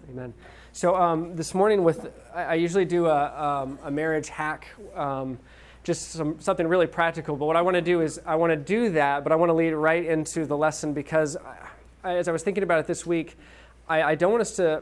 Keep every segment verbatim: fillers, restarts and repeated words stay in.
Amen. So um, this morning, with I, I usually do a, um, a marriage hack, um, just some, something really practical. But what I want to do is I want to do that, but I want to lead right into the lesson because I, I, as I was thinking about it this week, I, I don't want us to.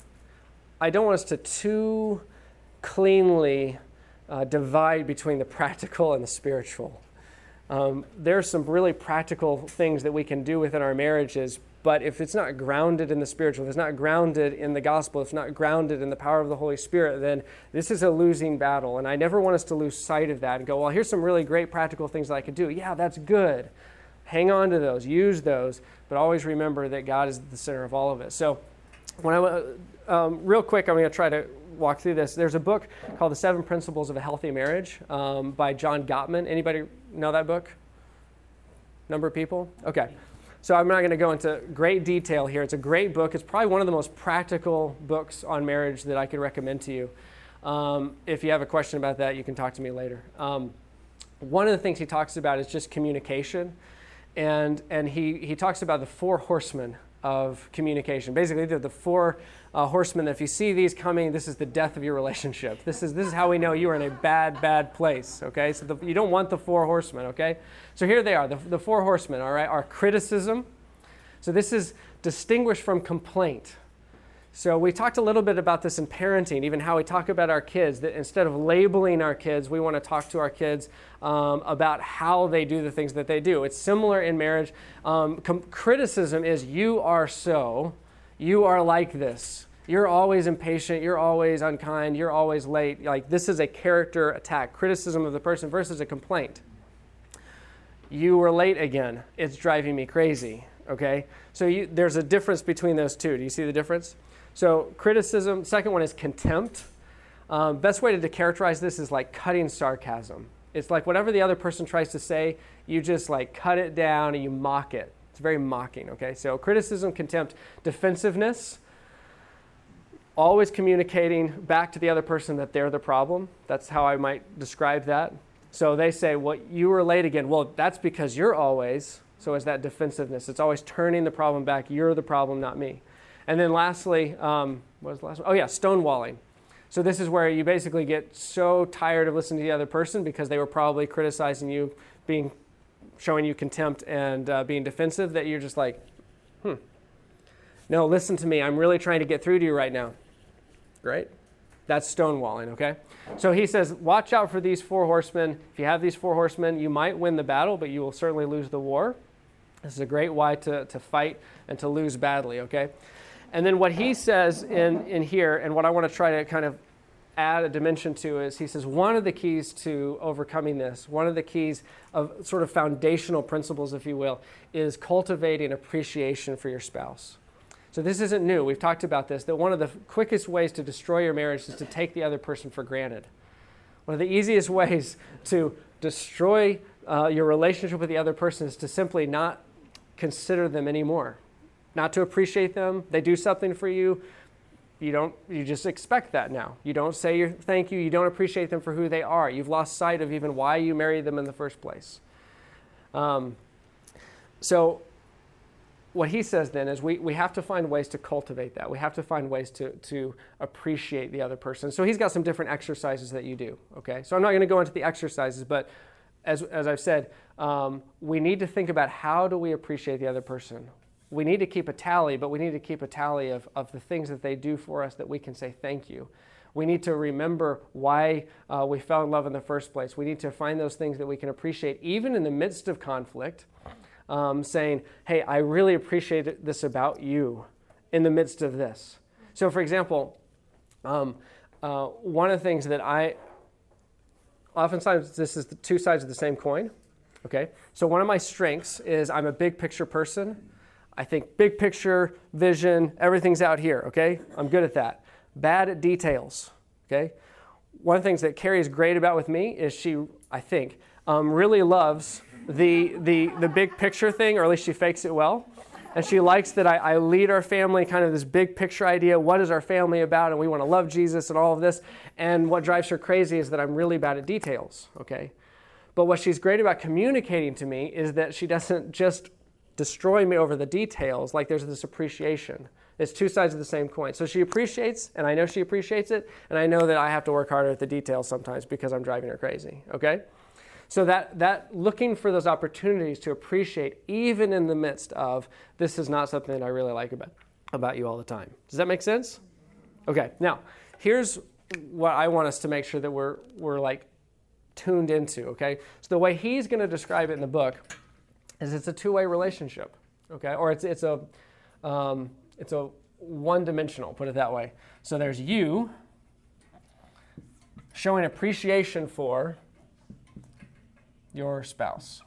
I don't want us to too cleanly uh, divide between the practical and the spiritual. Um, there are some really practical things that we can do within our marriages, but if it's not grounded in the spiritual, if it's not grounded in the gospel, if it's not grounded in the power of the Holy Spirit, then this is a losing battle. And I never want us to lose sight of that and go, well, here's some really great practical things that I could do. Yeah, that's good. Hang on to those, use those, but always remember that God is at the center of all of it. So when I um, real quick, I'm going to try to walk through this. There's a book called The Seven Principles of a Healthy Marriage um, by John Gottman. Anybody know that book? Number of people? Okay. So I'm not going to go into great detail here. It's a great book. It's probably one of the most practical books on marriage that I could recommend to you. Um, if you have a question about that, you can talk to me later. Um, one of the things he talks about is just communication. And and he, he talks about the four horsemen of communication. Basically, they're the four uh, horsemen. If you see these coming, this is the death of your relationship. This is this is how we know you are in a bad, bad place, okay? So the, you don't want the four horsemen, okay? So here they are, the, the four horsemen, all right, are criticism. So this is distinguished from complaint. So we talked a little bit about this in parenting, even how we talk about our kids, that instead of labeling our kids, we want to talk to our kids um, about how they do the things that they do. It's similar in marriage. Um, com- criticism is you are so, you are like this. You're always impatient, you're always unkind, you're always late. Like this is a character attack, criticism of the person versus a complaint. You were late again. It's driving me crazy, okay? So you, there's a difference between those two. Do you see the difference? So criticism, second one is contempt. Um, best way to, to characterize this is like cutting sarcasm. It's like whatever the other person tries to say, you just like cut it down and you mock it. It's very mocking, okay? So criticism, contempt, defensiveness, always communicating back to the other person that they're the problem. That's how I might describe that. So they say, well, you were late again. Well, that's because you're always, so is that defensiveness. It's always turning the problem back. You're the problem, not me. And then lastly, um, what was the last one? Oh yeah, stonewalling. So this is where you basically get so tired of listening to the other person because they were probably criticizing you, being, showing you contempt and uh, being defensive, that you're just like, hmm, no, listen to me. I'm really trying to get through to you right now. Great. That's stonewalling, okay? So he says, watch out for these four horsemen. If you have these four horsemen, you might win the battle, but you will certainly lose the war. This is a great way to, to fight and to lose badly, okay? And then what he says in, in here, and what I want to try to kind of add a dimension to is, he says one of the keys to overcoming this, one of the keys of sort of foundational principles, if you will, is cultivating appreciation for your spouse. So this isn't new. We've talked about this, that one of the quickest ways to destroy your marriage is to take the other person for granted. One of the easiest ways to destroy uh, your relationship with the other person is to simply not consider them anymore. Not to appreciate them. They do something for you. You don't. You just expect that now. You don't say your thank you. You don't appreciate them for who they are. You've lost sight of even why you married them in the first place. Um, so what he says then is we, we have to find ways to cultivate that. We have to find ways to, to appreciate the other person. So he's got some different exercises that you do. Okay. So I'm not going to go into the exercises, but as as I've said, um, we need to think about how do we appreciate the other person. We need to keep a tally, but we need to keep a tally of, of the things that they do for us that we can say thank you. We need to remember why uh, we fell in love in the first place. We need to find those things that we can appreciate, even in the midst of conflict, um, saying, hey, I really appreciate this about you in the midst of this. So, for example, um, uh, one of the things that I, oftentimes this is the two sides of the same coin, okay? So one of my strengths is I'm a big picture person. I think big picture, vision, everything's out here, okay? I'm good at that. Bad at details, okay? One of the things that Carrie is great about with me is she, I think, um, really loves the, the, the big picture thing, or at least she fakes it well. And she likes that I, I lead our family, kind of this big picture idea. What is our family about? And we want to love Jesus and all of this. And what drives her crazy is that I'm really bad at details, okay? But what she's great about communicating to me is that she doesn't just destroy me over the details. Like there's this appreciation It's two sides of the same coin. So she appreciates, and I know she appreciates it, and I know that I have to work harder at the details sometimes because I'm driving her crazy, okay? So that, that looking for those opportunities to appreciate, even in the midst of, this is not something that I really like about, about you all the time. Does that make sense? Okay, now, here's what I want us to make sure that we're, we're like tuned into, okay? So the way he's going to describe it in the book is it's a two-way relationship, okay? Or it's, it's a... Um, It's a one-dimensional, put it that way. So there's you showing appreciation for your spouse.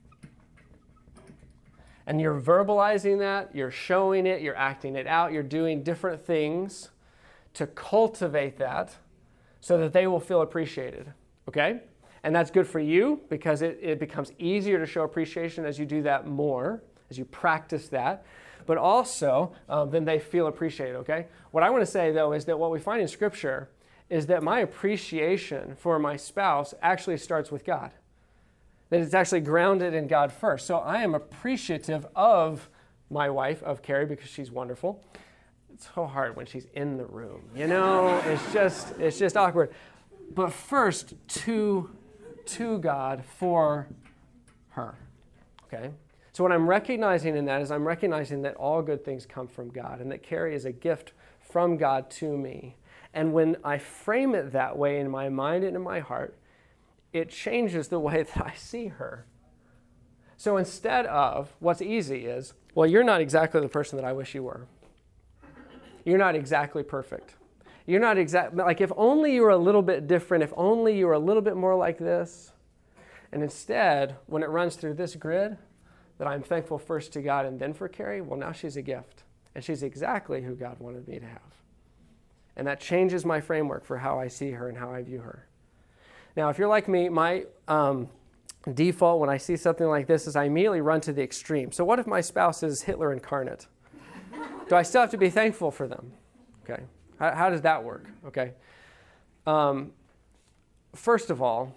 And you're verbalizing that, you're showing it, you're acting it out, you're doing different things to cultivate that so that they will feel appreciated, okay? And that's good for you because it, it becomes easier to show appreciation as you do that more, as you practice that. But also, um, then they feel appreciated, okay? What I want to say, though, is that what we find in Scripture is that my appreciation for my spouse actually starts with God. That it's actually grounded in God first. So I am appreciative of my wife, of Carrie, because she's wonderful. It's so hard when she's in the room, you know? It's just, it's just awkward. But first, to, to God for her, okay? So what I'm recognizing in that is I'm recognizing that all good things come from God and that Carrie is a gift from God to me. And when I frame it that way in my mind and in my heart, it changes the way that I see her. So instead of, what's easy is, well, you're not exactly the person that I wish you were. You're not exactly perfect. You're not exact, like if only you were a little bit different, if only you were a little bit more like this. And instead, when it runs through this grid, that I'm thankful first to God and then for Carrie, well, now she's a gift. And she's exactly who God wanted me to have. And that changes my framework for how I see her and how I view her. Now, if you're like me, my um, default when I see something like this is I immediately run to the extreme. So what if my spouse is Hitler incarnate? Do I still have to be thankful for them? Okay. How, how does that work? Okay. Um, first of all,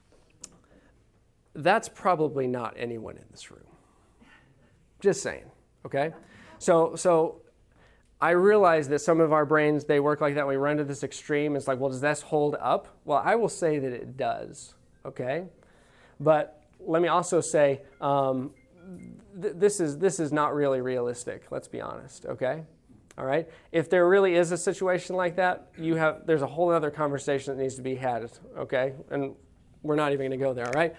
that's probably not anyone in this room. Just saying, okay? So so I realize that some of our brains, they work like that. We run to this extreme. It's like, well, does this hold up? Well, I will say that it does, okay? But let me also say um, th- this is this is not really realistic, let's be honest, okay? All right? If there really is a situation like that, you have there's a whole other conversation that needs to be had, okay? And we're not even going to go there, all right?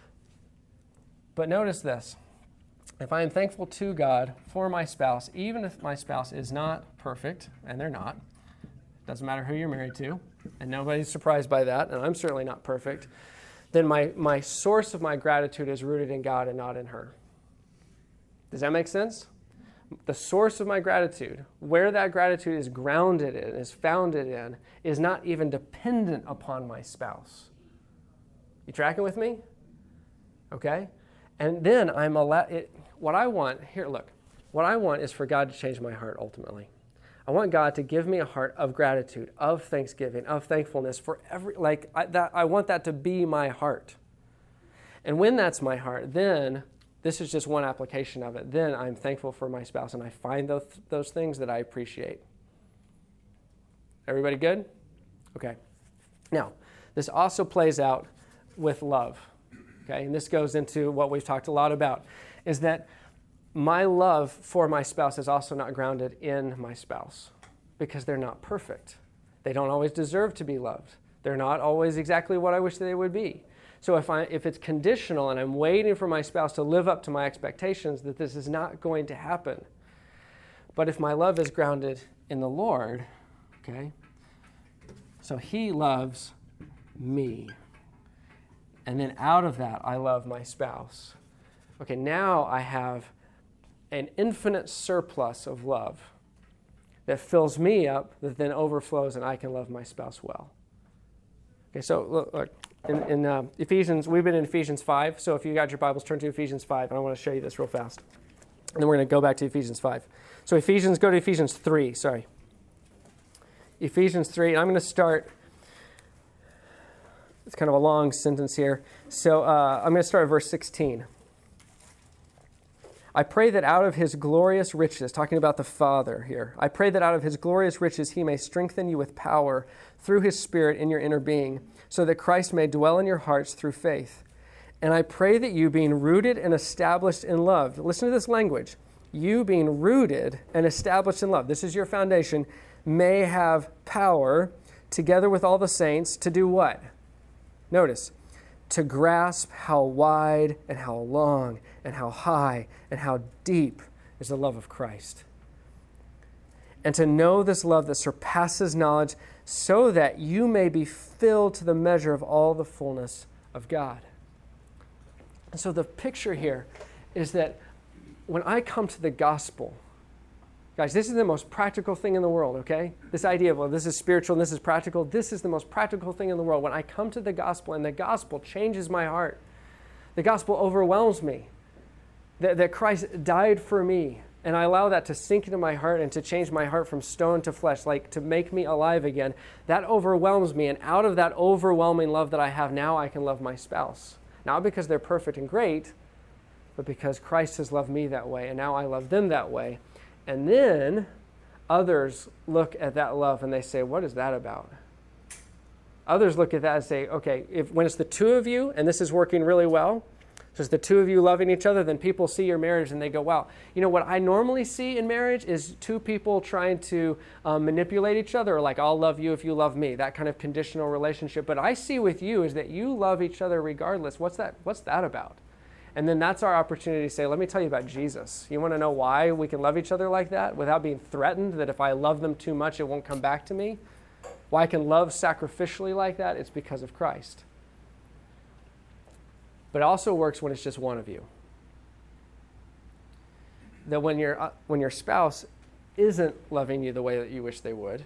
But notice this. If I am thankful to God for my spouse, even if my spouse is not perfect, and they're not, doesn't matter who you're married to, and nobody's surprised by that, and I'm certainly not perfect, then my, my source of my gratitude is rooted in God and not in her. Does that make sense? The source of my gratitude, where that gratitude is grounded in, is founded in, is not even dependent upon my spouse. You tracking with me? Okay? And then I'm allowed, it, what I want, here, look, what I want is for God to change my heart ultimately. I want God to give me a heart of gratitude, of thanksgiving, of thankfulness for every, like, I, that, I want that to be my heart. And when that's my heart, then, this is just one application of it, then I'm thankful for my spouse and I find those, those things that I appreciate. Everybody good? Okay. Now, this also plays out with love. Okay, and this goes into what we've talked a lot about, is that my love for my spouse is also not grounded in my spouse because they're not perfect. They don't always deserve to be loved. They're not always exactly what I wish they would be. So if I if it's conditional and I'm waiting for my spouse to live up to my expectations, that this is not going to happen. But if my love is grounded in the Lord, okay, so He loves me. And then out of that, I love my spouse. Okay, now I have an infinite surplus of love that fills me up, that then overflows, and I can love my spouse well. Okay, so look, look in, in uh, Ephesians, we've been in Ephesians five, so if you got your Bibles, turn to Ephesians five, and I want to show you this real fast. And then we're going to go back to Ephesians five. So Ephesians, go to Ephesians three, sorry. Ephesians three, and I'm going to start... It's kind of a long sentence here. So uh, I'm going to start at verse sixteen. I pray that out of his glorious riches, talking about the Father here, I pray that out of his glorious riches he may strengthen you with power through his Spirit in your inner being, so that Christ may dwell in your hearts through faith. And I pray that you, being rooted and established in love, listen to this language, you being rooted and established in love, this is your foundation, may have power, together with all the saints, to do what? Notice, to grasp how wide and how long and how high and how deep is the love of Christ. And to know this love that surpasses knowledge, so that you may be filled to the measure of all the fullness of God. And so the picture here is that when I come to the gospel, guys, this is the most practical thing in the world, okay? This idea of, well, this is spiritual and this is practical. This is the most practical thing in the world. When I come to the gospel and the gospel changes my heart, the gospel overwhelms me, that, that Christ died for me, and I allow that to sink into my heart and to change my heart from stone to flesh, like to make me alive again, that overwhelms me. And out of that overwhelming love that I have now, I can love my spouse. Not because they're perfect and great, but because Christ has loved me that way, and now I love them that way. And then others look at that love and they say, what is that about? Others look at that and say, okay, if when it's the two of you and this is working really well, so it's the two of you loving each other, then people see your marriage and they go, wow. You know, what I normally see in marriage is two people trying to um, manipulate each other, or like, I'll love you if you love me, that kind of conditional relationship. But I see with you is that you love each other regardless. What's that, what's that about? And then that's our opportunity to say, let me tell you about Jesus. You want to know why we can love each other like that without being threatened that if I love them too much, it won't come back to me? Why I can love sacrificially like that? It's because of Christ. But it also works when it's just one of you. That when your uh, when your spouse isn't loving you the way that you wish they would,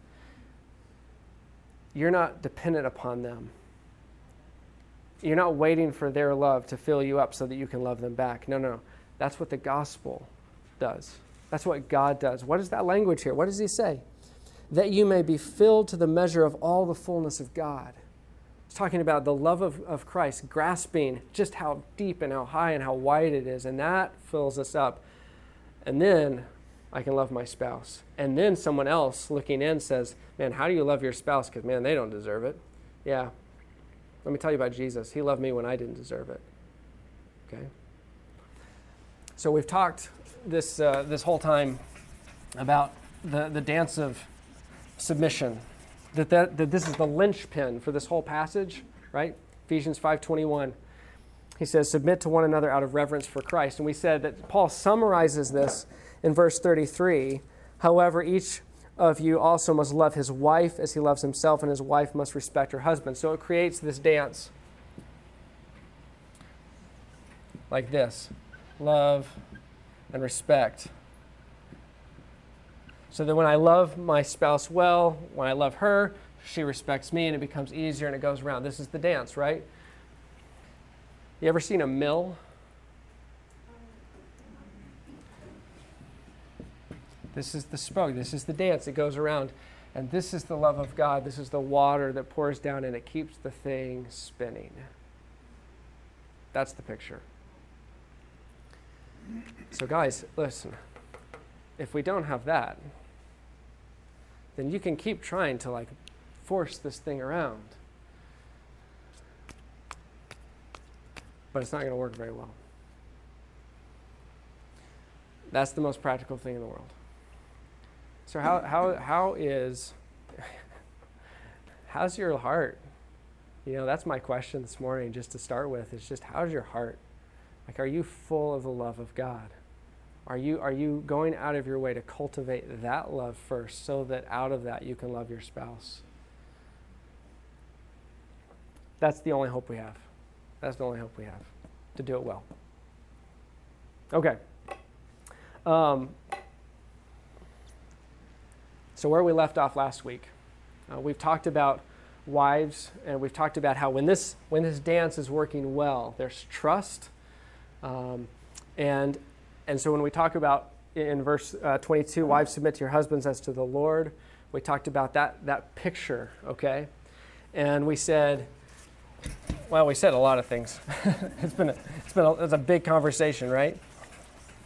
you're not dependent upon them. You're not waiting for their love to fill you up so that you can love them back. No, no. That's what the gospel does. That's what God does. What is that language here? What does he say? That you may be filled to the measure of all the fullness of God. It's talking about the love of, of Christ, grasping just how deep and how high and how wide it is. And that fills us up. And then I can love my spouse. And then someone else looking in says, man, how do you love your spouse? Because, man, they don't deserve it. Yeah. Let me tell you about Jesus. He loved me when I didn't deserve it. Okay? So we've talked this uh, this whole time about the, the dance of submission. That, that that this is the linchpin for this whole passage, right? Ephesians five twenty-one. He says, submit to one another out of reverence for Christ. And we said that Paul summarizes this in verse thirty-three. However, each of you also must love his wife as he loves himself, and his wife must respect her husband. So it creates this dance like this: love and respect. So that when I love my spouse well, when I love her, she respects me, and it becomes easier and it goes around. This is the dance, right? You ever seen a mill? This is the spoke. This is the dance. It goes around. And this is the love of God. This is the water that pours down and it keeps the thing spinning. That's the picture. So guys, listen. If we don't have that, then you can keep trying to like force this thing around. But it's not going to work very well. That's the most practical thing in the world. So how how how is how's your heart? You know, that's my question this morning, just to start with. It's just, how's your heart? Like, are you full of the love of God? Are you are you going out of your way to cultivate that love first, so that out of that you can love your spouse? That's the only hope we have. That's the only hope we have, to do it well. Okay. Um, so where we left off last week, uh, we've talked about wives, and we've talked about how when this when this dance is working well, there's trust, um, and and so when we talk about in verse uh, twenty-two, wives, submit to your husbands as to the Lord. We talked about that that picture, okay, and we said, well, we said a lot of things. it's been a, it's been a, it's a big conversation, right?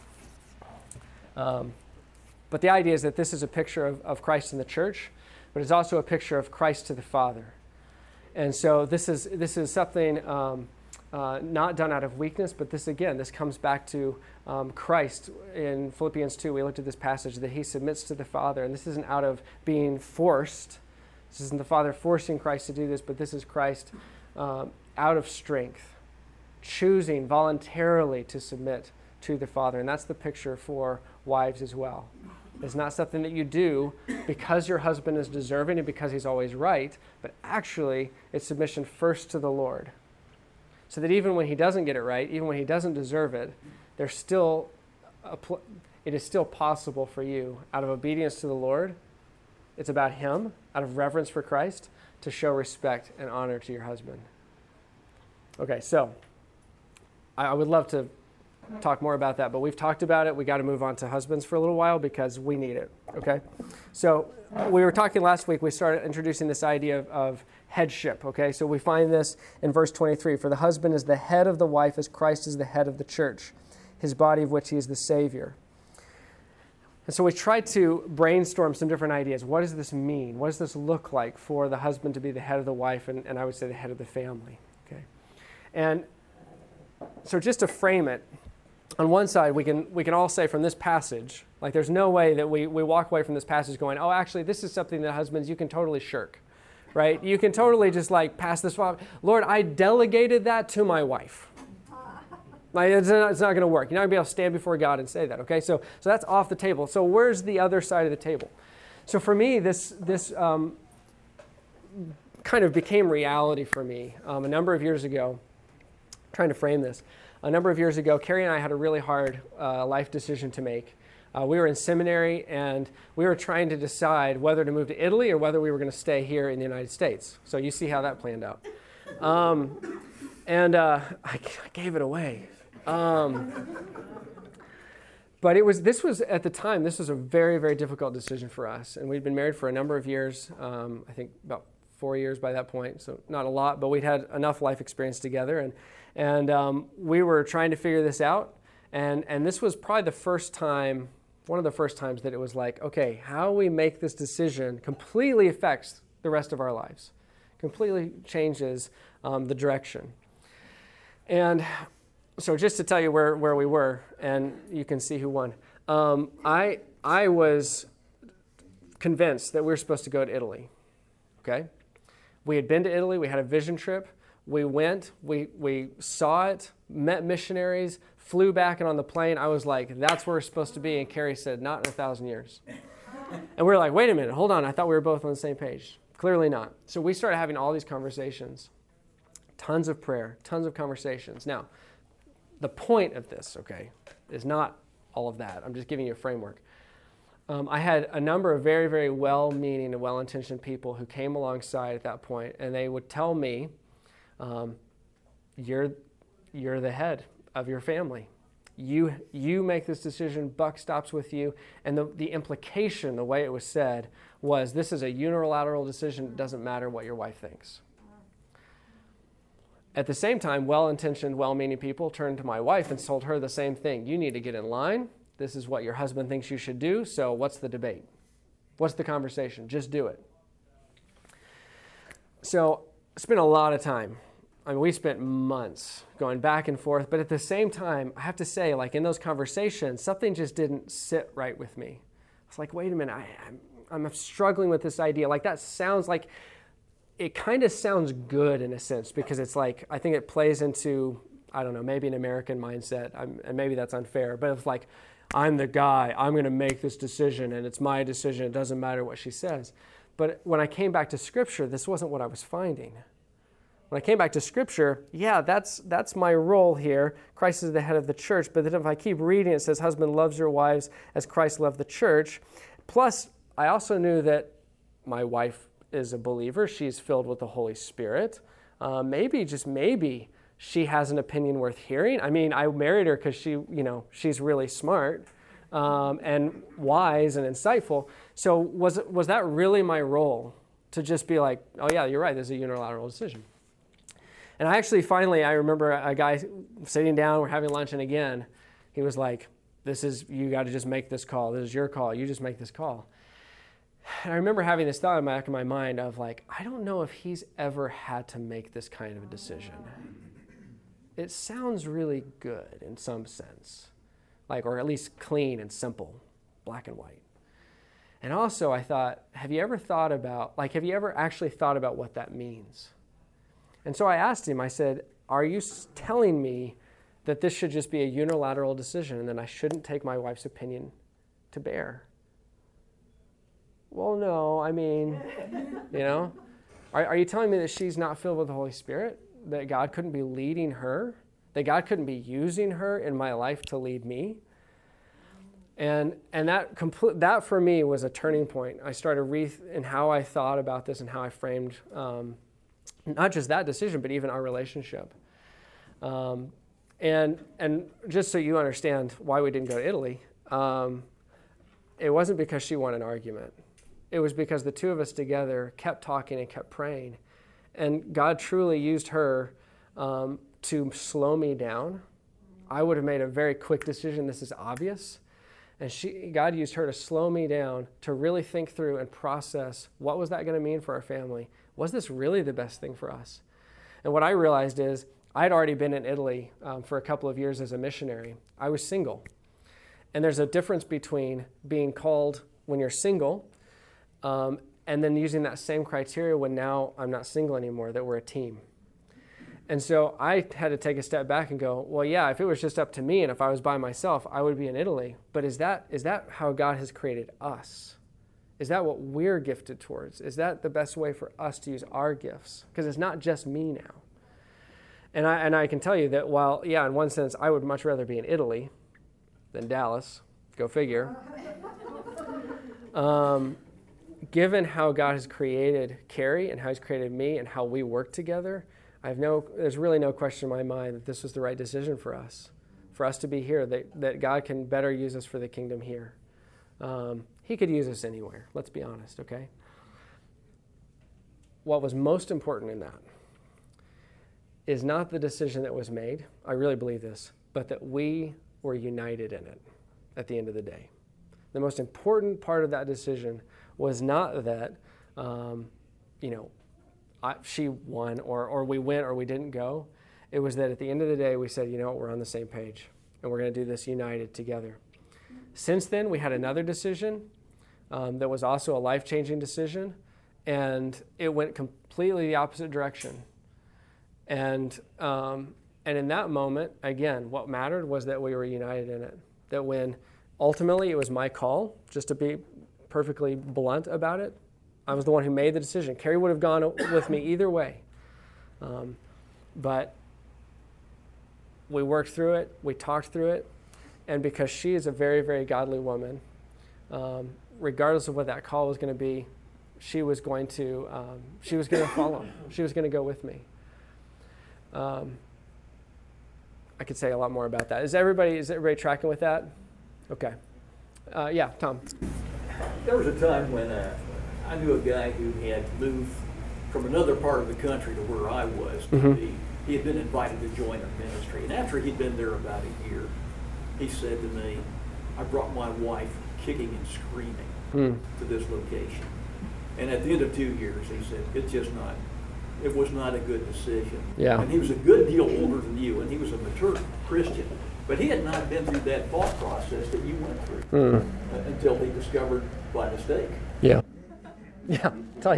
Um, but the idea is that this is a picture of, of Christ in the church, but it's also a picture of Christ to the Father. And so this is this is something um, uh, not done out of weakness, but this, again, this comes back to um, Christ. In Philippians two, we looked at this passage that he submits to the Father, and this isn't out of being forced. This isn't the Father forcing Christ to do this, but this is Christ um, out of strength, choosing voluntarily to submit to the Father. And that's the picture for wives as well. It's not something that you do because your husband is deserving and because he's always right, but actually it's submission first to the Lord. So that even when he doesn't get it right, even when he doesn't deserve it, there's still a pl- it is still possible for you, out of obedience to the Lord, it's about him, out of reverence for Christ, to show respect and honor to your husband. Okay, so I, I would love to talk more about that, but we've talked about it. We got to move on to husbands for a little while because we need it, okay? So we were talking last week, we started introducing this idea of, of headship, okay? So we find this in verse twenty-three. For the husband is the head of the wife as Christ is the head of the church, his body of which he is the Savior. And so we tried to brainstorm some different ideas. What does this mean? What does this look like for the husband to be the head of the wife and, and I would say the head of the family, okay? And so just to frame it, on one side, we can we can all say from this passage, like there's no way that we, we walk away from this passage going, oh, actually, this is something that husbands, you can totally shirk, right? You can totally just like pass this off. Lord, I delegated that to my wife. Like, it's not, it's not going to work. You're not going to be able to stand before God and say that, okay? So so that's off the table. So where's the other side of the table? So for me, this, this um, kind of became reality for me um, a number of years ago, trying to frame this. A number of years ago, Carrie and I had a really hard uh, life decision to make. Uh, we were in seminary, and we were trying to decide whether to move to Italy or whether we were going to stay here in the United States. So you see how that planned out. Um, and uh, I, I gave it away. Um, but it was this was, at the time, this was a very, very difficult decision for us. And we'd been married for a number of years, um, I think about four years by that point, so not a lot, but we'd had enough life experience together. And And um, we were trying to figure this out, and, and this was probably the first time, one of the first times that it was like, okay, how we make this decision completely affects the rest of our lives, completely changes um, the direction. And so just to tell you where, where we were, and you can see who won, um, I, I was convinced that we were supposed to go to Italy, okay? We had been to Italy, we had a vision trip. We went, we we saw it, met missionaries, flew back, and on the plane, I was like, that's where we're supposed to be. And Carrie said, not in a thousand years. And we were like, wait a minute, hold on. I thought we were both on the same page. Clearly not. So we started having all these conversations, tons of prayer, tons of conversations. Now, the point of this, okay, is not all of that. I'm just giving you a framework. Um, I had a number of very, very well-meaning and well-intentioned people who came alongside at that point, and they would tell me, Um, you're you're the head of your family. You you make this decision. Buck stops with you. And the, the implication, the way it was said, was this is a unilateral decision. It doesn't matter what your wife thinks. At the same time, well-intentioned, well-meaning people turned to my wife and told her the same thing. You need to get in line. This is what your husband thinks you should do. So what's the debate? What's the conversation? Just do it. So I spent a lot of time. I mean, we spent months going back and forth, but at the same time, I have to say, like in those conversations, something just didn't sit right with me. It's like, wait a minute, I, I'm, I'm struggling with this idea. Like that sounds like, it kind of sounds good in a sense, because it's like, I think it plays into, I don't know, maybe an American mindset, I'm, and maybe that's unfair, but it's like, I'm the guy, I'm going to make this decision, and it's my decision, it doesn't matter what she says. But when I came back to Scripture, this wasn't what I was finding. When I came back to Scripture, yeah, that's that's my role here. Christ is the head of the church. But then if I keep reading, it says, husband, loves your wives as Christ loved the church. Plus, I also knew that my wife is a believer. She's filled with the Holy Spirit. Uh, maybe, just maybe, she has an opinion worth hearing. I mean, I married her because she, you know, she's really smart um, and wise and insightful. So was was that really my role, to just be like, oh yeah, you're right, this is a unilateral decision? And I actually finally, I remember a guy sitting down, we're having lunch, and again, he was like, this is, you got to just make this call. This is your call. You just make this call. And I remember having this thought in the back of my mind of like, I don't know if he's ever had to make this kind of a decision. It sounds really good in some sense, like, or at least clean and simple, black and white. And also I thought, have you ever thought about, like, have you ever actually thought about what that means? And so I asked him, I said, are you telling me that this should just be a unilateral decision and then I shouldn't take my wife's opinion to bear? Well, no, I mean, you know, are, are you telling me that she's not filled with the Holy Spirit? That God couldn't be leading her? That God couldn't be using her in my life to lead me? And and that complete, that for me was a turning point. I started re in how I thought about this and how I framed um, not just that decision, but even our relationship. Um, and and just so you understand why we didn't go to Italy, um, it wasn't because she won an argument. It was because the two of us together kept talking and kept praying. And God truly used her um, to slow me down. I would have made a very quick decision. This is obvious. And she, God used her to slow me down, to really think through and process what was that going to mean for our family? Was this really the best thing for us? And what I realized is I'd already been in Italy um, for a couple of years as a missionary. I was single. And there's a difference between being called when you're single um, and then using that same criteria when now I'm not single anymore, that we're a team. And so I had to take a step back and go, well, yeah, if it was just up to me and if I was by myself, I would be in Italy. But is that is that how God has created us? Is that what we're gifted towards? Is that the best way for us to use our gifts? Because it's not just me now. And I and I can tell you that while, yeah, in one sense, I would much rather be in Italy than Dallas, go figure. Um, given how God has created Carrie and how he's created me and how we work together, I have no, there's really no question in my mind that this was the right decision for us, for us to be here, that, that God can better use us for the kingdom here. Um, he could use us anywhere, let's be honest, okay? What was most important in that is not the decision that was made, I really believe this, but that we were united in it at the end of the day. The most important part of that decision was not that, um, you know, I, she won or, or we went or we didn't go. It was that at the end of the day, we said, you know what, we're on the same page and we're going to do this united together. Since then, we had another decision um, that was also a life-changing decision, and it went completely the opposite direction. And um, and in that moment, again, what mattered was that we were united in it. That when ultimately it was my call, just to be perfectly blunt about it, I was the one who made the decision. Carrie would have gone with me either way. Um, but we worked through it, we talked through it, and because she is a very, very godly woman, um, regardless of what that call was going to be, she was going to um, she was going to follow. She was going to go with me. Um, I could say a lot more about that. Is everybody is everybody tracking with that? Okay. Uh, yeah, Tom. There was a time when uh, I knew a guy who had moved from another part of the country to where I was. Mm-hmm. He, he had been invited to join a ministry, and after he'd been there about a year, he said to me, I brought my wife kicking and screaming mm. to this location. And at the end of two years, he said, it's just not, it was not a good decision. Yeah. And he was a good deal older than you, and he was a mature Christian. But he had not been through that thought process that you went through mm. uh, until he discovered by mistake. Yeah. Yeah.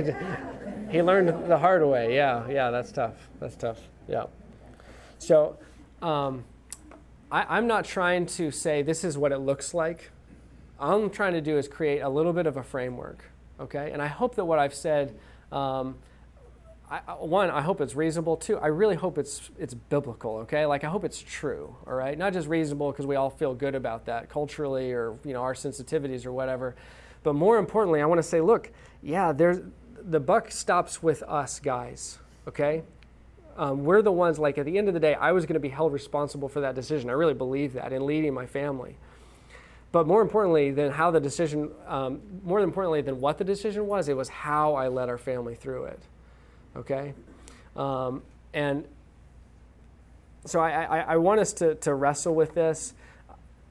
He learned the hard way. Yeah. Yeah. That's tough. That's tough. Yeah. So, um, I, I'm not trying to say this is what it looks like. All I'm trying to do is create a little bit of a framework, okay? And I hope that what I've said, um, I, one, I hope it's reasonable. Two, I really hope it's it's biblical, okay? Like I hope it's true, all right? Not just reasonable because we all feel good about that culturally or you know our sensitivities or whatever, but more importantly, I want to say, look, yeah, there's the buck stops with us guys, okay? Um, we're the ones, like at the end of the day, I was going to be held responsible for that decision. I really believe that in leading my family. But more importantly than how the decision, um, more importantly than what the decision was, it was how I led our family through it. Okay? Um, and so I, I, I want us to, to wrestle with this.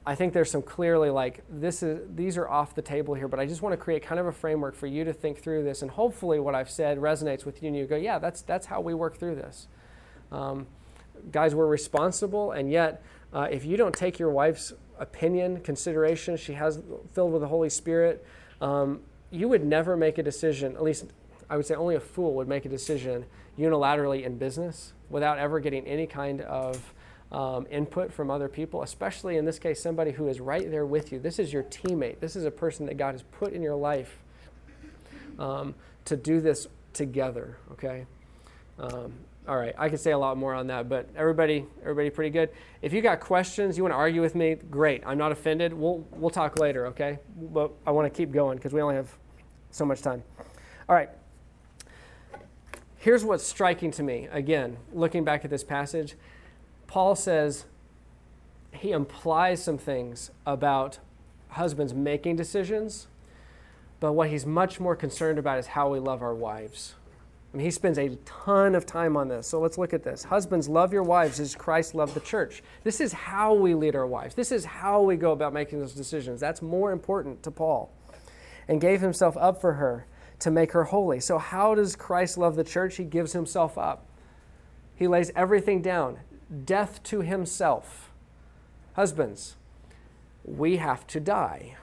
I think there's some clearly like this is these are off the table here, but I just want to create kind of a framework for you to think through this, and hopefully what I've said resonates with you, and you go, yeah, that's that's how we work through this. Um, guys, we're responsible, and yet uh, if you don't take your wife's opinion, consideration, she has filled with the Holy Spirit, um, you would never make a decision, at least I would say only a fool would make a decision unilaterally in business without ever getting any kind of um, input from other people, especially in this case, somebody who is right there with you. This is your teammate. This is a person that God has put in your life um, to do this together, okay? Um, all right, I could say a lot more on that, but everybody, everybody pretty good? If you got questions, you want to argue with me, great. I'm not offended. We'll, we'll talk later, okay? But I want to keep going because we only have so much time. All right. Here's what's striking to me. Again, looking back at this passage, Paul says he implies some things about husbands making decisions, but what he's much more concerned about is how we love our wives. I mean, he spends a ton of time on this. So let's look at this. Husbands, love your wives as Christ loved the church. This is how we lead our wives. This is how we go about making those decisions. That's more important to Paul. And gave himself up for her to make her holy. So how does Christ love the church? He gives himself up. He lays everything down. Death to himself. Husbands, we have to die.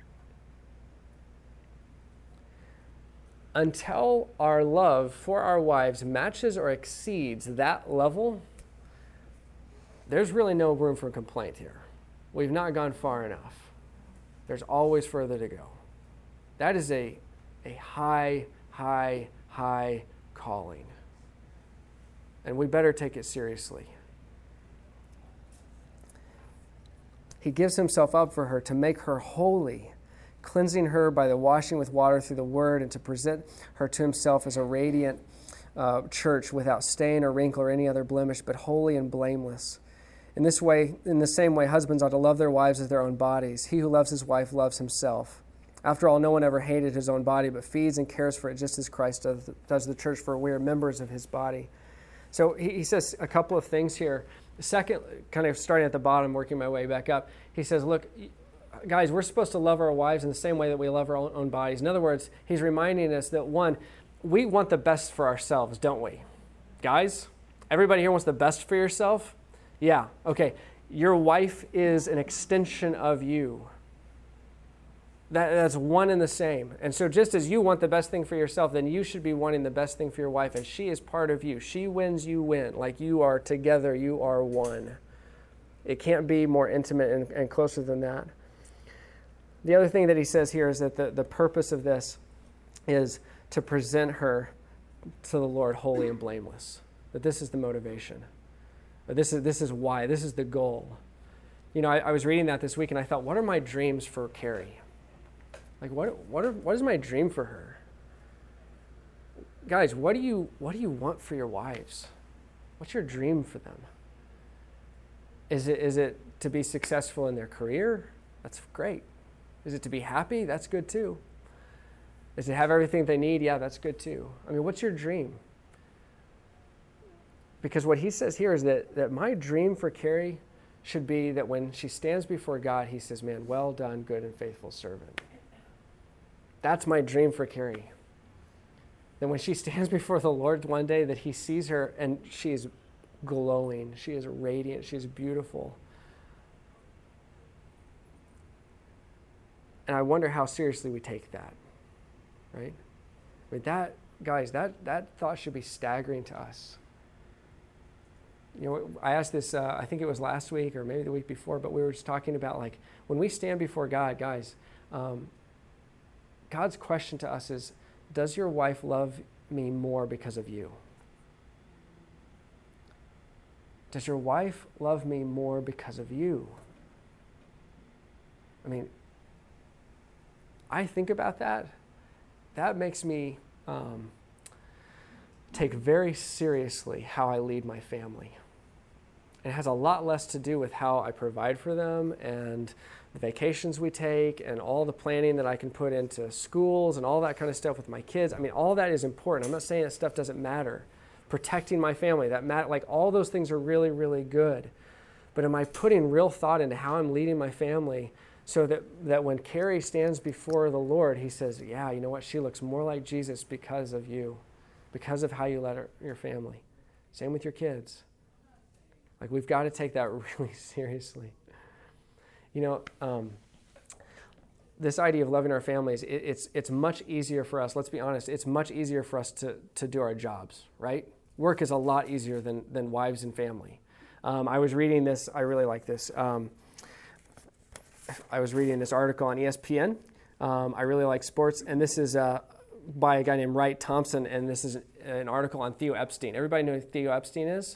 Until our love for our wives matches or exceeds that level, there's really no room for complaint here. We've not gone far enough. There's always further to go. That is a, a high, high, high calling. And we better take it seriously. He gives himself up for her to make her holy, cleansing her by the washing with water through the word, and to present her to himself as a radiant uh, church without stain or wrinkle or any other blemish, but holy and blameless. In this way, in the same way, husbands ought to love their wives as their own bodies. He who loves his wife loves himself. After all, no one ever hated his own body, but feeds and cares for it just as Christ does, does the church, for we are members of his body. So he, he says a couple of things here. Second, kind of starting at the bottom, working my way back up, he says, look, guys, we're supposed to love our wives in the same way that we love our own, own bodies. In other words, he's reminding us that, one, we want the best for ourselves, don't we? Guys, everybody here wants the best for yourself? Yeah, okay. Your wife is an extension of you. That, that's one and the same. And so just as you want the best thing for yourself, then you should be wanting the best thing for your wife, as she is part of you. She wins, you win. Like you are together, you are one. It can't be more intimate and, and closer than that. The other thing that he says here is that the, the purpose of this is to present her to the Lord holy and blameless. That this is the motivation. That this is, this is why. This is the goal. You know, I, I was reading that this week and I thought, what are my dreams for Carrie? Like, what what are, what is my dream for her? Guys, what do you what do you want for your wives? What's your dream for them? Is it is it to be successful in their career? That's great. Is it to be happy? That's good too. Is it have everything they need? Yeah, that's good too. I mean, what's your dream? Because what he says here is that, that my dream for Carrie should be that when she stands before God, he says, man, well done, good and faithful servant. That's my dream for Carrie. That when she stands before the Lord one day, that he sees her and she is glowing, she is radiant, she is beautiful. And I wonder how seriously we take that, right? I mean, that, guys, that, that thought should be staggering to us. You know, I asked this, uh, I think it was last week or maybe the week before, but we were just talking about, like, when we stand before God, guys, um, God's question to us is, does your wife love me more because of you? Does your wife love me more because of you? I mean, I think about that. That makes me um, take very seriously how I lead my family. It has a lot less to do with how I provide for them and the vacations we take and all the planning that I can put into schools and all that kind of stuff with my kids. I mean, all that is important. I'm not saying that stuff doesn't matter. Protecting my family, that matter, like all those things are really, really good. but am I putting real thought into how I'm leading my family so that, that when Carrie stands before the Lord, he says, yeah, you know what? She looks more like Jesus because of you, because of how you led her, your family. Same with your kids. Like, we've got to take that really seriously. You know, um, this idea of loving our families, it, it's it's much easier for us. Let's be honest. It's much easier for us to, to do our jobs, right? Work is a lot easier than, than wives and family. Um, I was reading this. I really like this. Um, I was reading this article on E S P N. Um, I really like sports, and this is uh, by a guy named Wright Thompson, and this is an article on Theo Epstein. Everybody know who Theo Epstein is?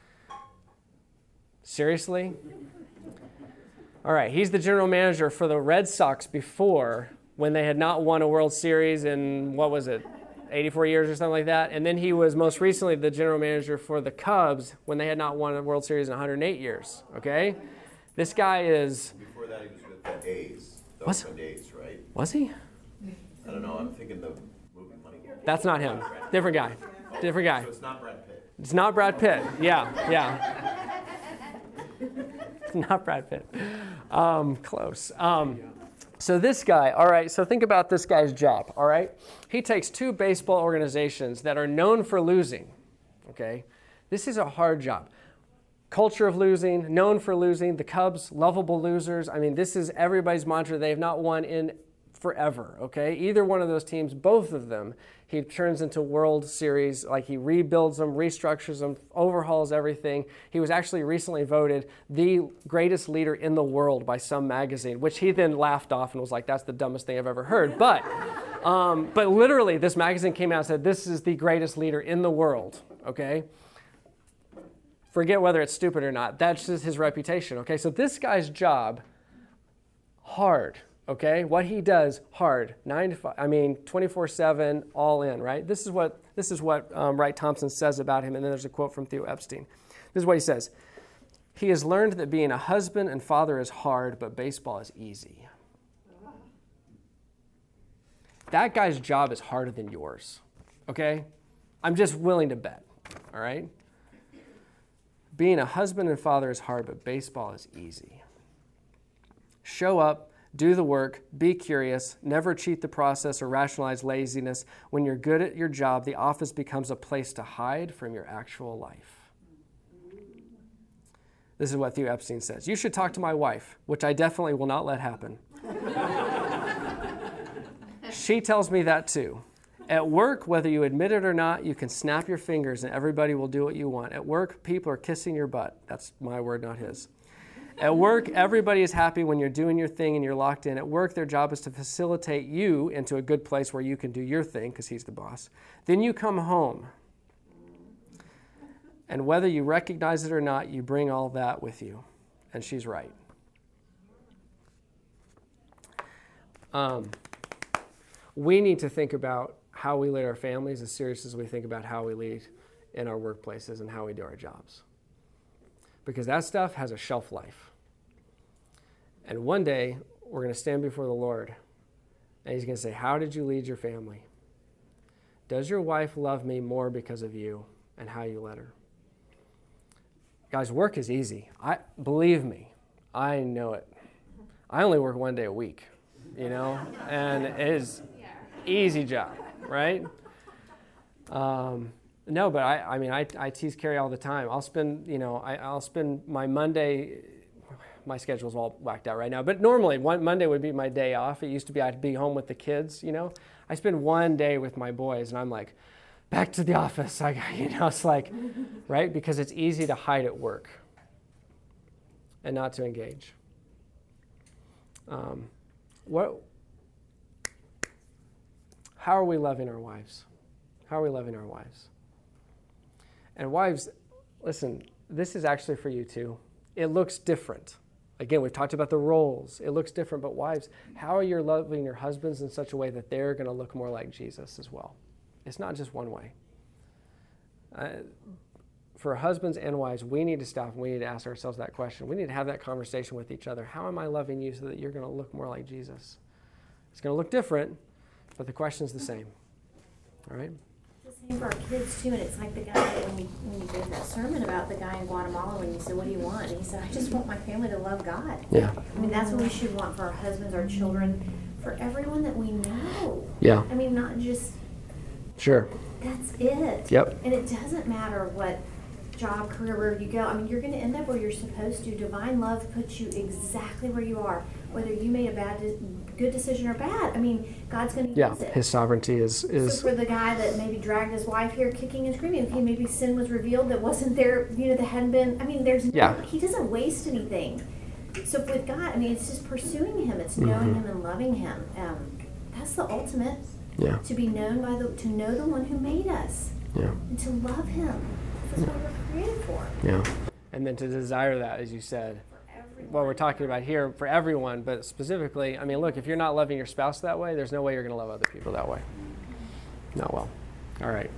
Seriously? All right, he's the general manager for the Red Sox before, when they had not won a World Series in, what was it, eighty-four years or something like that. And then he was most recently the general manager for the Cubs when they had not won a World Series in one hundred eight years, okay? This guy is... Before that, he was with the A's, the Was- Oakland A's, right? Was he? I don't know, I'm thinking the movie Moneyball. That's not him. Different guy. Different guy. So it's not Brad Pitt. It's not Brad Pitt. Yeah, yeah. It's not Brad Pitt. Um, close. Um, so this guy, all right, so think about this guy's job, all right? He takes two baseball organizations that are known for losing, okay? This is a hard job. Culture of losing, known for losing. The Cubs, lovable losers. I mean, this is everybody's mantra. They have not won in forever, okay? Either one of those teams, both of them, he turns into World Series, like he rebuilds them, restructures them, overhauls everything. He was actually recently voted the greatest leader in the world by some magazine, which he then laughed off and was like, that's the dumbest thing I've ever heard. But, um, but literally, this magazine came out and said, this is the greatest leader in the world, okay? Forget whether it's stupid or not. That's just his reputation, okay? So this guy's job, hard. Okay, what he does, hard, nine to five. I mean, twenty-four seven, all in, right? This is what this is what um, Wright Thompson says about him, and then there's a quote from Theo Epstein. This is what he says: he has learned that being a husband and father is hard, but baseball is easy. That guy's job is harder than yours. Okay, I'm just willing to bet. All right. Being a husband and father is hard, but baseball is easy. Show up. Do the work, be curious, never cheat the process or rationalize laziness. When you're good at your job, the office becomes a place to hide from your actual life. This is what Theo Epstein says. You should talk to my wife, which I definitely will not let happen. She tells me that too. At work, whether you admit it or not, you can snap your fingers and everybody will do what you want. At work, people are kissing your butt. That's my word, not his. At work, everybody is happy when you're doing your thing and you're locked in. At work, their job is to facilitate you into a good place where you can do your thing because he's the boss. Then you come home. And whether you recognize it or not, you bring all that with you. And she's right. Um, we need to think about how we lead our families as serious as we think about how we lead in our workplaces and how we do our jobs. Because that stuff has a shelf life. And one day, we're going to stand before the Lord, and he's going to say, how did you lead your family? Does your wife love me more because of you and how you led her? Guys, work is easy. I believe me, I know it. I only work one day a week, you know, and it is easy job, right? Um, no, but I, I mean, I, I tease Carrie all the time. I'll spend, you know, I, I'll spend my Monday. My schedule's all whacked out right now, but normally one Monday would be my day off. It used to be I'd be home with the kids, you know. I spend one day with my boys, and I'm like, back to the office. I, you know, it's like, right? Because it's easy to hide at work and not to engage. Um, what? How are we loving our wives? How are we loving our wives? And wives, listen, this is actually for you too. It looks different. Again, we've talked about the roles. It looks different, but wives, how are you loving your husbands in such a way that they're going to look more like Jesus as well? It's not just one way. Uh, for husbands and wives, we need to stop and we need to ask ourselves that question. We need to have that conversation with each other. How am I loving you so that you're going to look more like Jesus? It's going to look different, but the question's the same. All right? the same for our kids too, and it's like the guy that when you when you gave that sermon about the guy in Guatemala when you said, "What do you want?" and he said, "I just want my family to love God." Yeah. I mean, that's what we should want for our husbands, our children, for everyone that we know. Yeah. I mean, not just Sure. that's it. Yep. And it doesn't matter what job, career, wherever you go. I mean, you're going to end up where you're supposed to. Divine love puts you exactly where you are, whether you made a bad, de- good decision or bad. I mean, God's going to Yeah. use it. His sovereignty is is So for the guy that maybe dragged his wife here kicking and screaming, okay, maybe sin was revealed that wasn't there, you know, that hadn't been, I mean, there's no, Yeah. he doesn't waste anything. So with God, I mean, it's just pursuing him, it's knowing Mhm. him and loving him. Um, that's the ultimate, yeah. to be known by the, to know the one who made us Yeah. and to love him. That's what we're created for. Yeah. And then to desire that, as you said. Everyone. What we're talking about here for everyone, but specifically, I mean, look, if you're not loving your spouse that way, there's no way you're going to love other people that way. Not well. All right.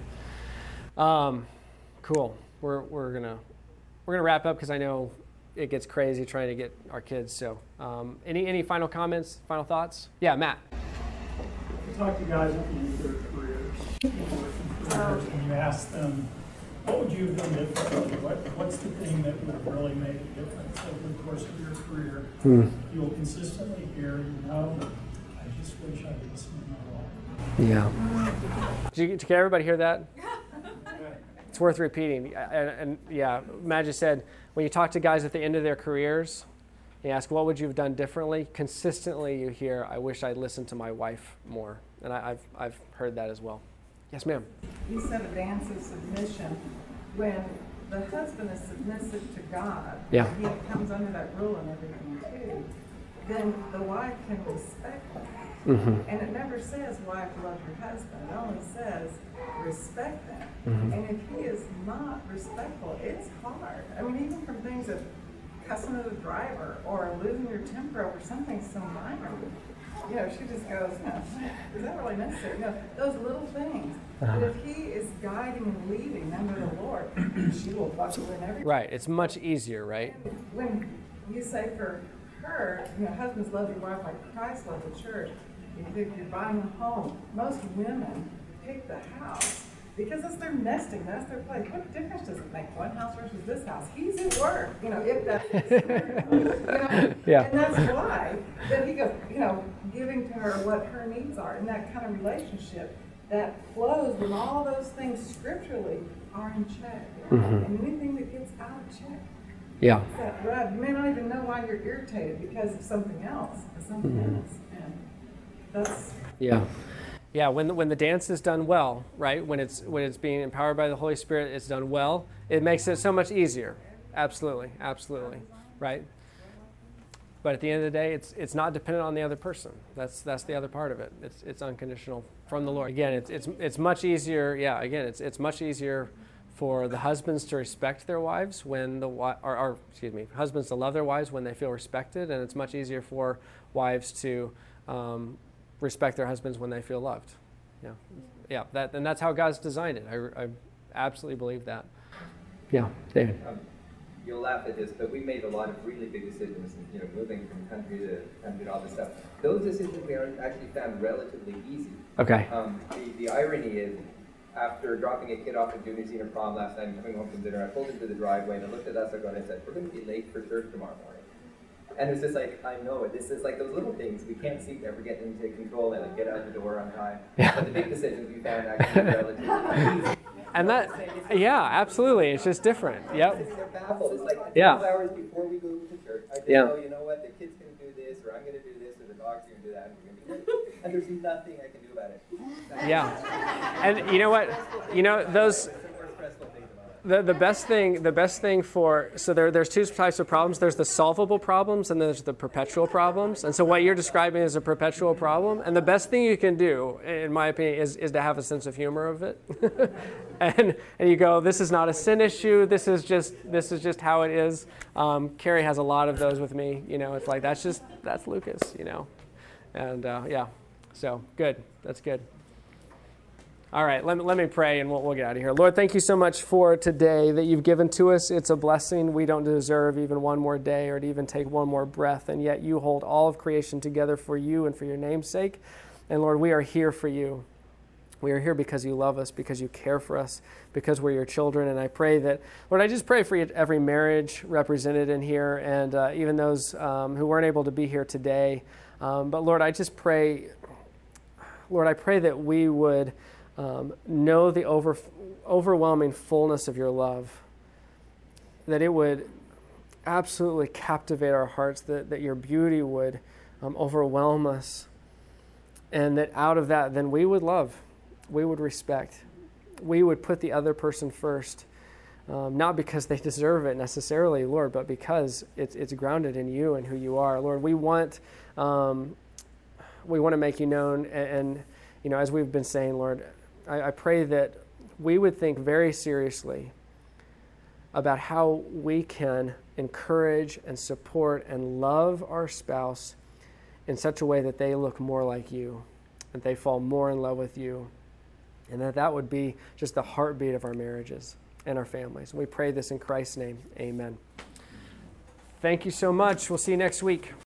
Um, cool. We're we're gonna we're gonna wrap up because I know it gets crazy trying to get our kids. So, um, any any final comments, final thoughts? Yeah, Matt. You talk to guys at the end of their careers, people working careers, and you ask them, what would you have done differently? What, what's the thing that would have really made a difference over the course of your career? Hmm. You'll consistently hear, you know, I just wish I'd listened to my wife. Yeah. Did, you, did everybody hear that? It's worth repeating. And, and yeah, Matt just said, when you talk to guys at the end of their careers, you ask, what would you have done differently? Consistently, you hear, I wish I'd listened to my wife more. And I, I've, I've heard that as well. Yes, ma'am. You said a dance of submission. When the husband is submissive to God, Yeah. he comes under that rule and everything too, then the wife can respect that. Mm-hmm. And it never says, wife, love your husband. It only says, respect them. Mhm. And if he is not respectful, it's hard. I mean, even from things that cussing at a driver or losing your temper over something so minor. You know, she just goes, you know, is that really necessary? You know, those little things. Uh-huh. But if he is guiding and leading under the Lord, she will buckle in everything. Right. It's much easier, right? When you say for her, you know, husbands love your wife like Christ loved the church. If you're buying a home, most women pick the house because it's their nesting, that's their place. What difference does it make? One house versus this house? He's at work, you know, if that's, you know, Yeah. and that's why. Then he goes, you know, giving to her what her needs are in that kind of relationship that flows when all those things scripturally are in check. Mhm. And anything that gets out of check, Yeah. it's that rub. You may not even know why you're irritated because of something else, or something Mhm. else. And that's Yeah. Yeah, when the, when the dance is done well, right? When it's when it's being empowered by the Holy Spirit, it's done well. It makes it so much easier. Absolutely, absolutely, right? But at the end of the day, it's it's not dependent on the other person. That's that's the other part of it. It's it's unconditional from the Lord. Again, it's it's it's much easier. Yeah, again, it's it's much easier for the husbands to respect their wives when the wi- or, or excuse me, husbands to love their wives when they feel respected, and it's much easier for wives to um, respect their husbands when they feel loved. Yeah, yeah. That and that's how God's designed it. I, I absolutely believe that. Yeah, David. Um, you'll laugh at this, but we made a lot of really big decisions, you know, moving from country to country and all this stuff. Those decisions we are actually found relatively easy. Okay. Um, the, the irony is, after dropping a kid off at junior senior prom last night and coming home from dinner, I pulled into the driveway and I looked at us and I said, we're going to be late for church tomorrow morning. And it's just like, I know it. This is like those little things we can't seem to ever get into control and like get out the door on time. Yeah. But the big decisions we found actually relatively easy. And that, yeah, absolutely. It's just different. Yep. They're baffled. It's like Yeah. two hours before we go to church, I just Yeah. know, you know what, the kid's going to do this, or I'm going to do this, or the dog's going to do that, and we're going to be late. And there's nothing I can do about it. Yeah. And you know what? You know, those, That's the more stressful thing about it. the, the best thing, the best thing for, so there, there's two types of problems. There's the solvable problems and there's the perpetual problems. And so what you're describing is a perpetual problem. And the best thing you can do, in my opinion, is, is to have a sense of humor of it. and and you go, this is not a sin issue. This is just, this is just how it is. Um, Carrie has a lot of those with me. You know, it's like, that's just, that's Lucas, you know. And uh, yeah, so good. That's good. All right, let me, let me pray and we'll, we'll get out of here. Lord, thank you so much for today that you've given to us. It's a blessing. We don't deserve even one more day or to even take one more breath, and yet you hold all of creation together for you and for your name's sake. And Lord, we are here for you. We are here because you love us, because you care for us, because we're your children. And I pray that, Lord, I just pray for every marriage represented in here, and uh, even those um, who weren't able to be here today. Um, but Lord, I just pray, Lord, I pray that we would um, know the over, overwhelming fullness of your love, that it would absolutely captivate our hearts, that, that your beauty would um, overwhelm us, and that out of that, then we would love. We would respect. We would put the other person first, um, not because they deserve it necessarily, Lord, but because it's it's grounded in you and who you are, Lord. We want um, we want to make you known, and, and you know, as we've been saying, Lord, I, I pray that we would think very seriously about how we can encourage and support and love our spouse in such a way that they look more like you, that they fall more in love with you, and that that would be just the heartbeat of our marriages and our families. We pray this in Christ's name. Amen. Thank you so much. We'll see you next week.